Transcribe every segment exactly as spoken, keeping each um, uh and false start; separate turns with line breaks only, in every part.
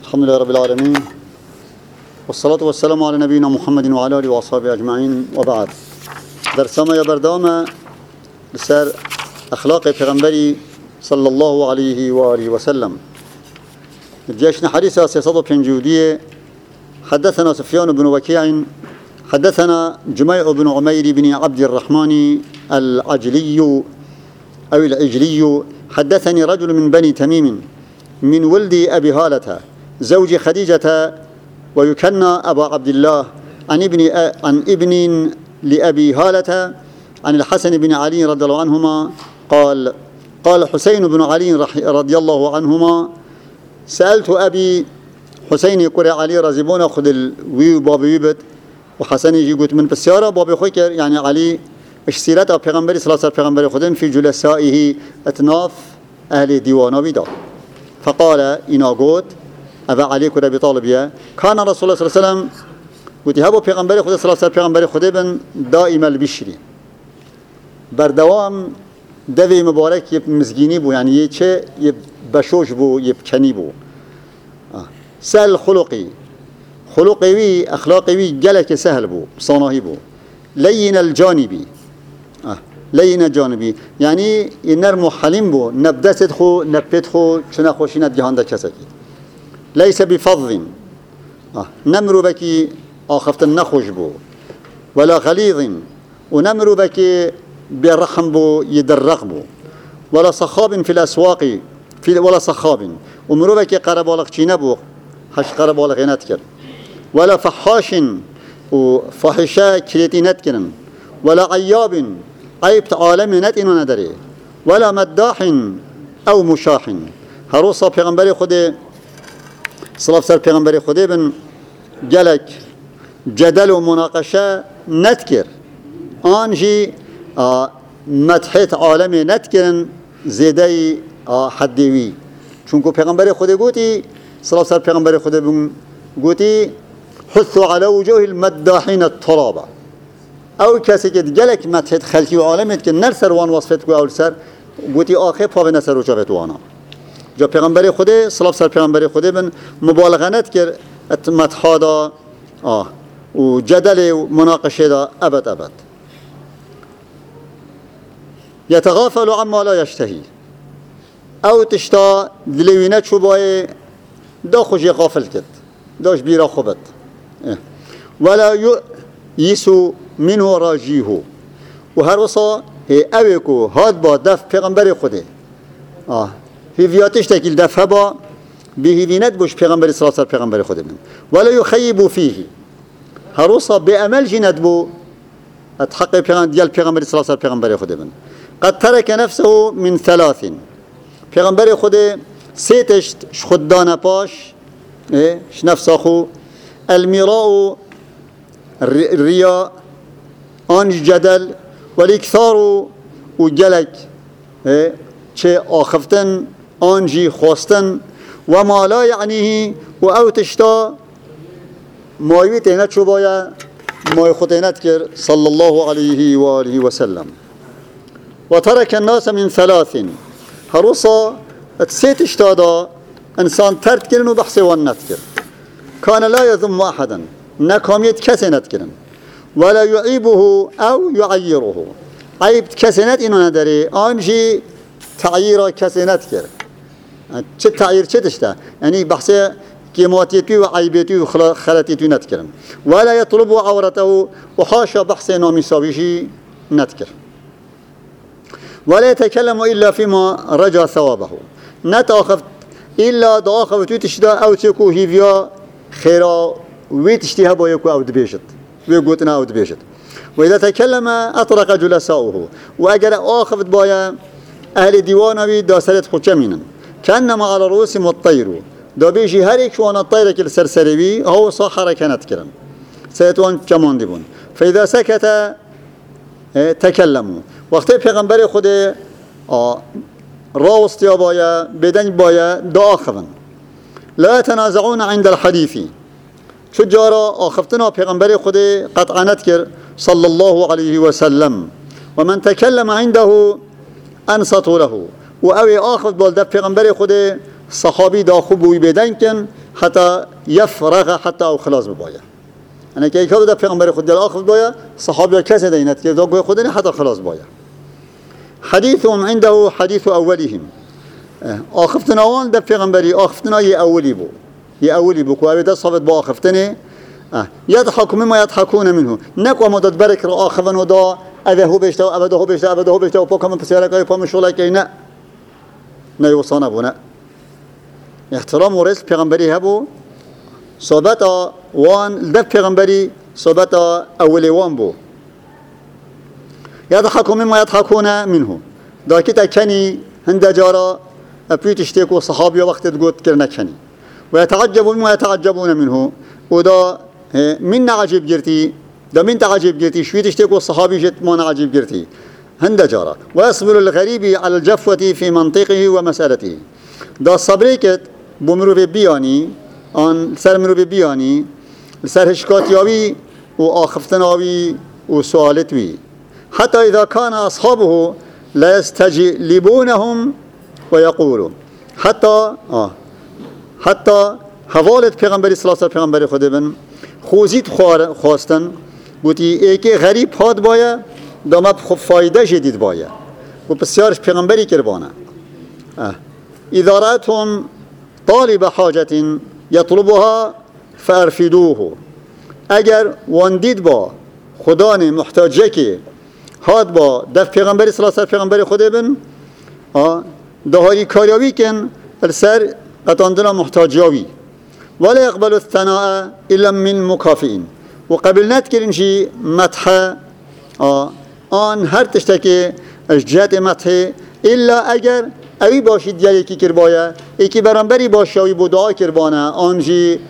الحمد لله رب العالمين والصلاة والسلام على نبينا محمد وعلى آله وأصحابه أجمعين وبعد. درسنا يا بردامة بسر أخلاق پیغمبری صلى الله عليه وآله وسلم. جيشنا حديثة سيصد بنجودية. حدثنا سفيان بن وكيع حدثنا جميع بن عمير بن عبد الرحمن العجلي أو العجلي حدثني رجل من بني تميم من ولد أبي هالة زوج خديجة ويكنى أبا عبد الله عن ابن عن ابن لأبي هالة عن الحسن بن علي رضي الله عنهما قال قال حسين بن علي رضي الله عنهما سألت أبي حسين يقول علي رزبونا خذ الوي بابي بيت وحسن يجي قلت من بسيارة بابي خوكر يعني علي اش سيرته پیغمبر صلى الله عليه وسلم پیغمبر خودم في جلسائه اتناف اهل ديوانا بيدا فقال إنا قلت أبا علي كده بطالبية كان رسول الله صلى الله عليه وسلم قلت هبو پیغمبر خود صلى الله عليه وسلم پیغمبر خودم دائما البشري بردوام دوی مبارک یه مزگینی بو یعنی یه چه یه بشوش بو یه کنی بو سهل خلقی خلقی وی اخلاقی وی گلک سهل بو صاناهی بو لین الجانبی لين جانبي يعني ينرمو حليم بو نبدت خو نبت خو شنا خوشينت جهان ده كسكي ليس بفظ آه. نمرو بكي آخفت النخوش بو ولا غليظ ونمرو بكي برخم بو يدرق بو ولا صخاب في الأسواق في ولا صخاب ومرو بكي قربالغ چينه بو حش قربالغ نتكر ولا فحاش وفحشة كريتي نتكرن ولا عياب عيب عالم نت اینو نداره ولا مداح او مشاح هروسا پیغمبر خود صلاف سر پیغمبر خود بن جلک جدل و مناقشه نتکر آنجی مدحت عالم نتکرن زیده حدیوی چونکو پیغمبر خود گوتی صلاف سر پیغمبر خود بن گوتی حثوا على وجوه المداحين الترابه او کسی که جلک مدحت خلقی و عالمت که نرسر وان وصفت کو اول سر گوتی آخه پا به نسر و چاوت وانا جا پیغمبر خوده صلاف سر پیغمبر خوده بن مبالغنت کرد مدحا دا آه و جدل و مناقشه دا ابد ابد یتغافل عما لا یشتهی او تشتا دلوینه چو بای دا خوشی غافل کرد داش بیرا خوبت ولا یسو منه راجیه و هر وصا هی اویکو هاد با دف پیغمبر خوده آه هیویاتش تکیل دفه با به هیوینت بوش پیغمبر صلی الله علیه پیغمبر خوده من ولا یخیبو فیه هر وصا به عمل جند بو اتحق پیغمبر دیال پیغمبر صلی الله علیه پیغمبر خوده من قد ترک نفسه من ثلاث پیغمبر خوده سیتش خوددان پاش اش نفسه خو المیراء الرياء آنج جدل والاكثار و جلک چه آخفتن آنجی خواستن و ما لا یعنیه و او تشتا مایوی تینت شو باید مای خود تینت کر صلی الله علیه و آله و سلم و ترک الناس من ثلاث هروسا اتسی تشتا دا انسان ترد کرن و بحث وانت کر کان لا یذم احدا نکامیت کسی نت کرن ولا يعيبه او يعيره عيب كسنت اینو نداره آنجی تعییر کسنت کرد چه تعییر چه داشته یعنی بحث قیماتیتی و عیبیتی و خلطیتی نت کرن ولا يطلب عورته و حاشا بحث نامیساویشی نت کرد ولا يتكلم الا فيما رجا ثوابه نتاخف الا داخل تو تشدا او تكو هيفيا خيرا ويتشتيها بويكو او دبيشت ويقولنا أود بيشت وإذا تكلم أطرق جلساؤه وأجر آخفت بايا أهل ديوانا بي داسرت خجمينا كأنما على رؤوسهم الطير دا بيجي هريك وانا الطير كل سرسري هو صاحر كانت كرن سيتوان كمان ديبون فإذا سكت تكلموا وقت پیغمبر خود راوست يا بايا بدن بايا دا آخفن لا يتنازعون عند الحديث شو جارا آخفتنا پیغمبر خود قطعنت کر صلى الله عليه وسلم ومن تكلم عنده انصتوا له و اوی آخفت بالده پیغمبر خود صحابی دا خوب بوی بدن کن حتى يفرغ حتى أو خلاص ببايا. أنا كي كذا پیغمبر خود دل آخر بايا صحابي كذا دينت كذا قوي خودني حتى خلاص بايا. حديثهم عنده حديث أولهم. آخفتنا وان ده پیغمبري آخفتنا ي أولي بو ي أولي بو كوابي ده صفت با آخفتني يضحك مما يضحكون منه نكو مدد برك آخفن ودا أذا هو بيشتا أبدا هو بيشتا أبدا هو بيشتا وبكم بسيارك أي بام شغلك نا نيوصانا بنا احترام ورزق پیغمبري هبو صحبت وان ده پیغمبري صحبت أولي وان بو يضحك مما يضحكون منه دا كتا كني هند جارا أبيت اشتكوا صحابي وقت تقول كرنا كني ويتعجب مما يتعجبون منه ودا من عجيب جرتي دا من تعجب جرتي شوي تشتكوا الصحابي جت ما عجيب جرتي هند جارا ويصبر الغريب على الجفوة في منطقه ومسألته دا صبريكت بمرو بياني ان سر مرو بياني سر هشكاتياوي وآخفتناوي وسؤالتوي حتى إذا كان أصحابه لا يستجلبونهم ويقولوا حتى آه حتى حوالت پیغمبری صلی الله علیه و پیغمبر خود بن خوزید خواستن گویی ایکی غریب هات باید دامت خوب فایده جدید باید و بسیارش پیغمبری کربانه اذا رأتهم طالب حاجت یطلبها فارفدوه اگر واندید با خدان محتاجه که هات با دف پیغمبری صلی الله علیه و پیغمبر خود بن دهاری کاریاوی کن السر قطاندنا محتاجاوی ولا يقبل الثناء إلا من مكافئين وقبل نذكر شيء مدح آه آن هر تشتكي جهت مدح إلا أجر أي باشید دیگه کی کربایا یکی برانبری باشیوی بودعا کربانه آنجی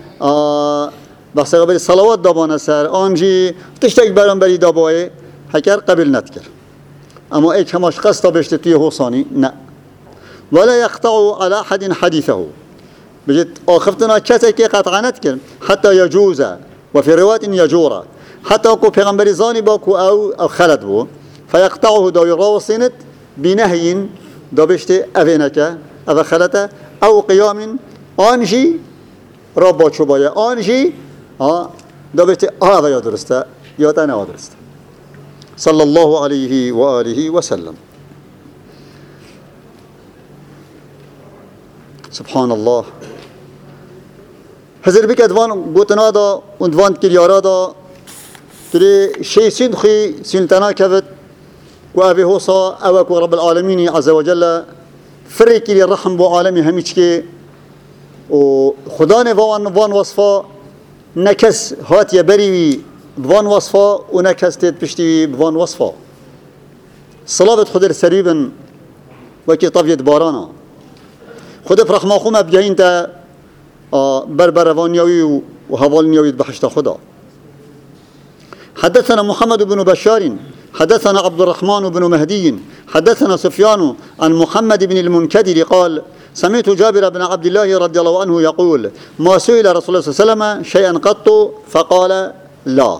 بخش قبل صلوات دابانه سر آنجی تشتک برانبری دابای هکر قبل نذكر اما ایک هماش قصد بشت توی حسانی نه ولا يقطع على أحد حديثه بجد آخفتنا كتك قطع نذكر حتى يجوز وفي رواية يجور حتى أكو پیغمبر زاني باكو أو أو خلد بو فيقطعه دا يراوصنت بنهي دا بشت أفينك أو خلته أو قيام آنجي رابا شبايا آنجي آه دا بشت هذا يا درسته يا تنا درسته صلى الله عليه وآله وسلم. سبحان الله. هزار بك أدوان قطنا دا وندوان كريارا دا تري شيء سندخي سنتنا كفت وأبي هوصا أوك رب العالمين عز وجل فرق لي الرحم بو عالمي هميشكي وخدان وان وان وصفا نكس هات يبري بوان وصفا ونكس تتبشتي بوان وصفا صلابة خدر سريبا وكي طفيت بارانا خود فرحما خوما بجهين تا بربروانيوي وهوالنيوي بحشت خدا. حدثنا محمد بن بشار حدثنا عبد الرحمن بن مهدي حدثنا سفيان عن محمد بن المنكدر قال سمعت جابر بن عبد الله رضي الله عنه يقول ما سئل رسول الله صلى الله عليه وسلم شيئا قط فقال لا.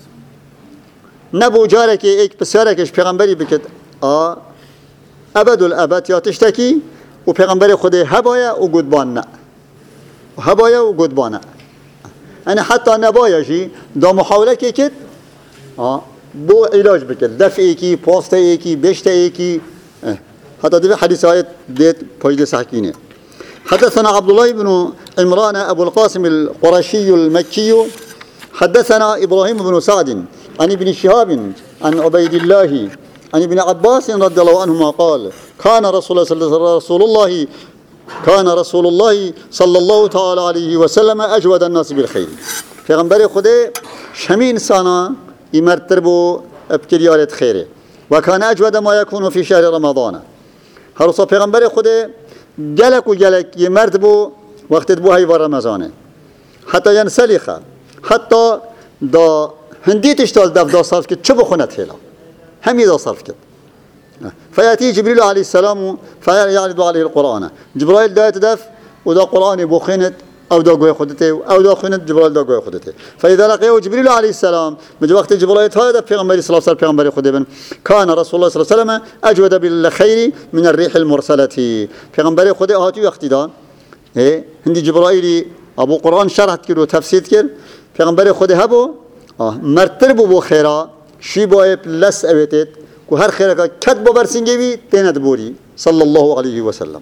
نبو جارك ايك بسياركش پیغمبری بكت آه أبد الأبد يا تشتكي و پیغمبر خود هبایا و گودبان نه هبایا و گودبانه انا حتی نبایا شی دا محاوله که کد بو علاج بکد دفعی کی پاسته کی بشته کی حتی دفع حدیث آیت دیت پاید سحکینه. حدثنا عبد الله بن عمران أبو القاسم القرشي المكي حدثنا إبراهيم بن سعد عن ابن شهاب عن عبيد الله عن ابن عباس رضي الله عنهما قال كان رسول الله صلى الله رسول الله كان رسول الله صلى الله تعالى عليه وسلم أجود الناس بالخير. پیغمبر خدا شمی انسانا ایمرتر بو ابکریارت خیره و کان اجود ما یکون فی شهر رمضان. هر روز پیغمبر خدا جلک و جلک ایمرت بو وقت بو هی رمضانه حتی ینسلخ حتی دا هندی تشتال دف دا صرف کد چه بخونت هلا همي دا صرف كده. فيأتي جبريل عليه السلام فيعرض عليه القرآن. جبريل دا يتدف ودا قرآن بوخينت أو دا قوي خدته أو دا خينت جبريل دا قوي خدته. فإذا لقيه جبريل عليه السلام من وقت جبريل هذا پیغمبر صلى الله عليه وسلم پیغمبر خدبن كان رسول الله صلى الله عليه وسلم أجود بالخير من الريح المرسلة. پیغمبر خدا هاتي وقتی دا هندی جبرائیلی ابو قرآن شرح کرد و تفسیر کرد پیغمبر خود هبو مرتر بو بو خیرا شی بای پلس اویتید که هر خیرا که کد با برسینگی بی تیند بوری صلی الله علیه و سلم.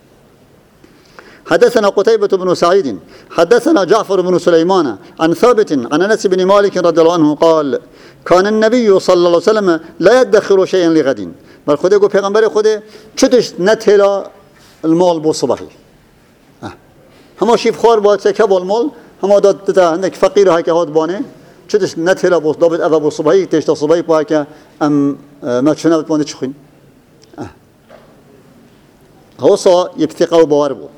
حدثنا قتيبة بن سعيد حدثنا جعفر بن سليمان عن ثابت عن أنس بن مالك رضي الله عنه قال كان النبي صلى الله عليه وسلم لا يدخر شيئا لغد. بل خده گو پیغمبر خده چتش نتهلا المال بو صبحی هما شیف خوار باید سکه با المال هما داد تا هندک فقیر های که هاد بانه چتش نتهلا بو دابد اول بو صبحی تشتا صبحی پا که ام ما چونه بتمانه چخین هوصا يبتقوا بواربو.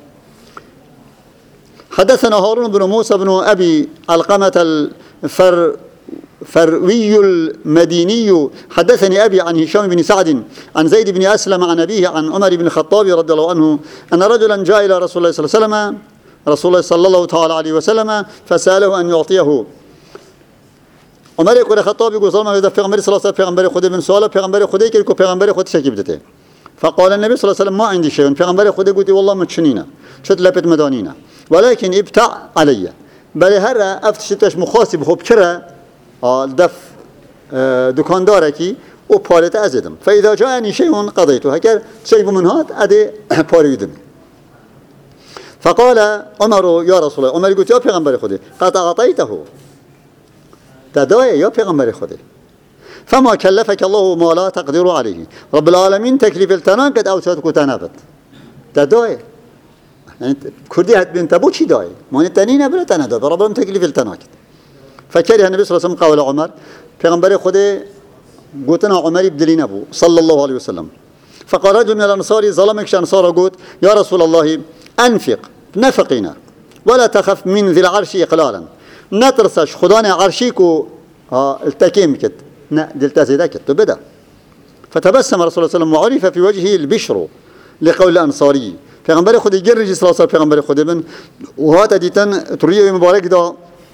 حدثنا هارون بن موسى بن أبي علقمة الفر فروي المديني حدثني أبي عن هشام بن سعد عن زيد بن أسلم عن أبيه عن عمر بن الخطاب رضي الله عنه أن رجلا جاء إلى رسول الله صلى الله عليه وسلم رسول الله صلى الله تعالى عليه وسلم فسأله أن يعطيه. عمر يقول الخطاب يقول صلى الله عليه وسلم پیغمبر صلى الله عليه وسلم پیغمبر خود بن سؤال پیغمبر خود يقول کو پیغمبر خود شکی بدته. فقال النبي صلى الله عليه وسلم ما عندي شيء پیغمبر خود قلت والله متشنينا شت لبت مدانينا ولكن ابتع علي بل هر افتشتش مخاصب خوب چرا دف دکانداره کی او پالت ازدم فاذا جاءني شيء قضيته هكذا شيء من هاد ادي پاریدم. فقال عمر يا رسول الله عمر قلت يا پیغمبر خدا قد اعطيته تداي يا پیغمبر خدا فما كلفك الله ما لا تقدر عليه رب العالمين تكليف التنان قد اوتات كتنابت تداي يعني كردي هات بنت ابو شي داي ما التنين بلا تنادى رب العالمين تكليف التناك. فكره النبي صلى الله عليه وسلم قال عمر پیغمبر خدا قلتنا عمر بدلين ابو صلى الله عليه وسلم. فقال رجل من الانصار ظلمك انصار قلت يا رسول الله انفق نفقنا ولا تخف من ذي العرش اقلالا نترسش خدانا عرشيكو التكيم كت دلتازي كت بدا. فتبسم رسول الله صلى الله عليه وسلم وعرف في وجهه البشر لقول الانصاري پیغمبر خود جرجي صلى الله عليه وسلم پیغمبر خود بن وهات ديتن تريه مبارك دا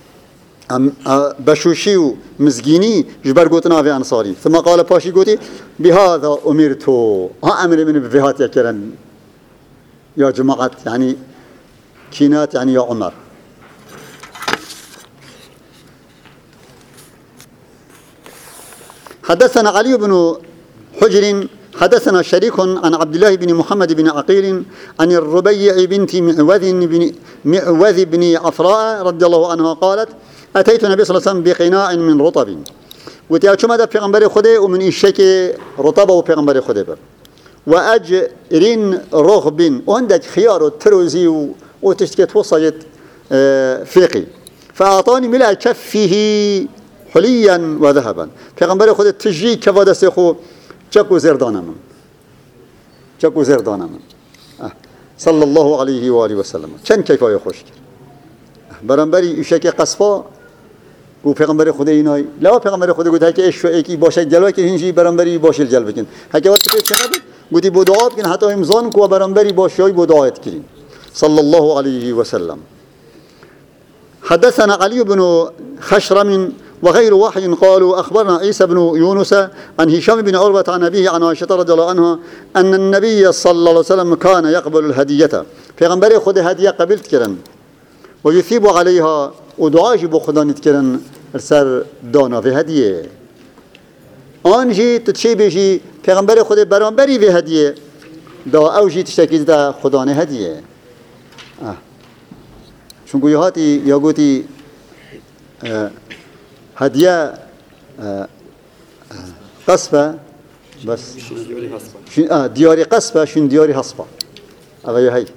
بشوشي ومزجيني جبر قوتنا في انصاري ثم قال باشي قوتي بهذا امرت ها امر من بهات يا كرن يا جماعه يعني كينات يعني يا عمر. حدثنا علي بن حجر حدثنا شريك عن عبد الله بن محمد بن عقيل عن الربيع بنت معوذ بن معوذ بن عفراء رضي الله عنها قالت أتيت النبي صلى الله عليه وسلم بقناع من رطب وتي شو ماذا پیغمبر خدا ومن الشك رطب وبيغمبر خدا بر وأجر رغب وعندك خيار وتروزي وتشتكت وصلت فيقي فأعطاني ملء كفه حليا وذهبا پیغمبر خدا تجي كفاده سخو چکو زردانه من چکو زردانه من صلى الله عليه وآله وسلم چند کیفای خوش کرد برانبری ایشک قصفا و پیغمبر خدا اینای لا پیغمبر خدا گفت که اش یکی باشه جلوه که هنجی برانبری باشه جل بکن هک وقت که چنه بود گفتی بو دعا کن حتی امضان کو برانبری باشای بو دعایت کرین صلى الله عليه وسلم. حدثنا علي بن خشرم وغير واحد قالوا أخبرنا عيسى بن يونس عن هشام بن عروة عن أبيه عن عائشة رضي الله عنها أن النبي صلى الله عليه وسلم كان يقبل الهدية پیغمبر خود هدية قبلت كرن ويثيب عليها ودعاش بو خدا نتكرن سر دانا في هدية آنجي تتشي بيجي پیغمبر خود برانبري في هدية دا اوجي تشتكي دا خدانه هدية آه. شنكو يهاتي يقولي آه هدية آه قصبة بس شن آه دياري قصبة شن دياري حصبة أغير هاي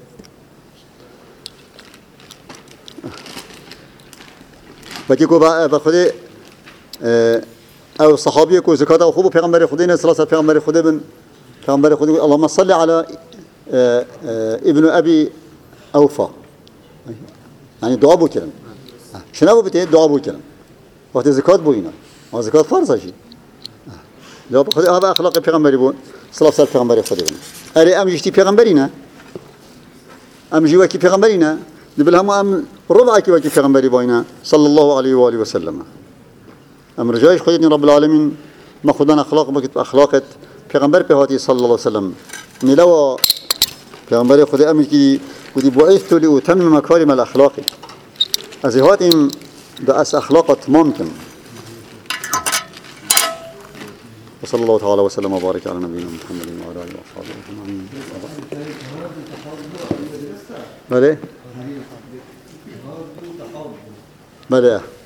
بكيكو بخده آه أو صحابي كو زكاة أو خوب پیغمبر خدينا سلاسة پیغمبر خده بن پیغمبر خده اللهم صل على آه آه ابن أبي أوفا يعني دعاء بو كلام شنو بتي دعاء بو كلام وقت زكاة بوينا ما زكاة فرض شيء لو بخد هذا أخلاق پیغمبری بود صلاة سال پیغمبری خدا بود اری ام جشتی پیغمبرینا ام جوا کی پیغمبرینا دبل هم ام ربع کی وکی پیغمبری بوینا صلى الله عليه وآله وسلم ام رجایش خودی رب العالمین ما خدان أخلاق بکت أخلاقت پیغمبر بهاتی صلى الله عليه وسلم نلوا پیغمبری خدا ام کی ودی بعثت لأتمم مكارم الأخلاق از هاتیم بأس أخلاقت ممكن. وصلى الله تعالى وسلم وبارك على نبينا محمد وعلى آله وصحبه أجمعين. بله بله